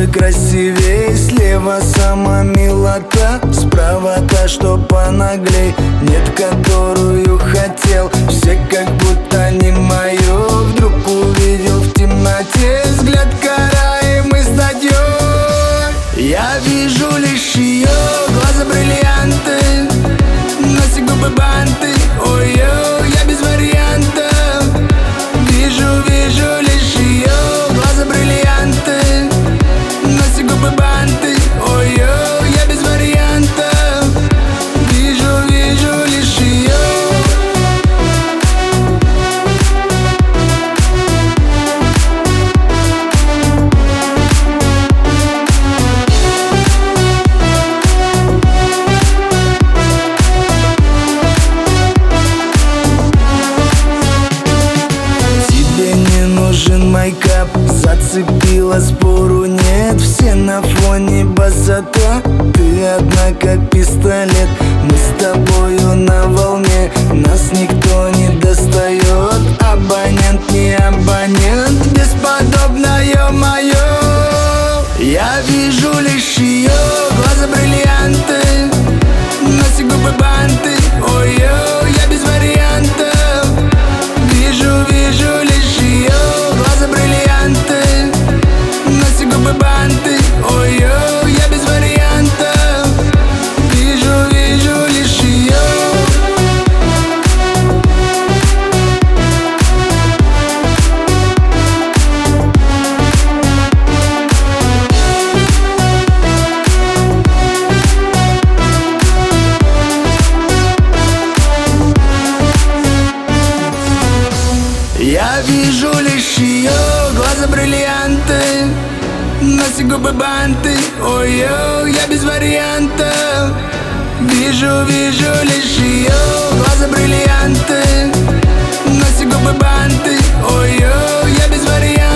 тобой красивей. Слева сама милота, справа та, что понаглей. Нет, которую хотел, все как будто не мое. Вдруг увидел в темноте, взгляд карает, мы стадион. Я вижу лишь ее глаза бриллианты, носик, губы, банты. Ой-ой, я без вариантов. Вижу лишь ее глаза бриллианты, носик, губы, банты. Ой-ой, я без вариантов. Вижу лишь ее. Нужен майкап, зацепила, спору нет. Все на фоне басата, ты одна как пистолет. Мы с тобою на волне, нас никто не достает. Абонент не абонент, бесподобное мое. Я вижу лишь ее глаза бриллианты, носик, губы, банты. Ой-ой, я без вариантов. Вижу лишь ее глаза бриллианты, носик, губы, банты. Ой-ой, я без вариантов. Вижу лишь ее. Я вижу лишь ее глаза бриллианты, носик, губы, банты. Ой-ой, я без вариантов. Вижу лишь ее глаза бриллианты, носик, губы, банты. Ой-ой, я без вариантов.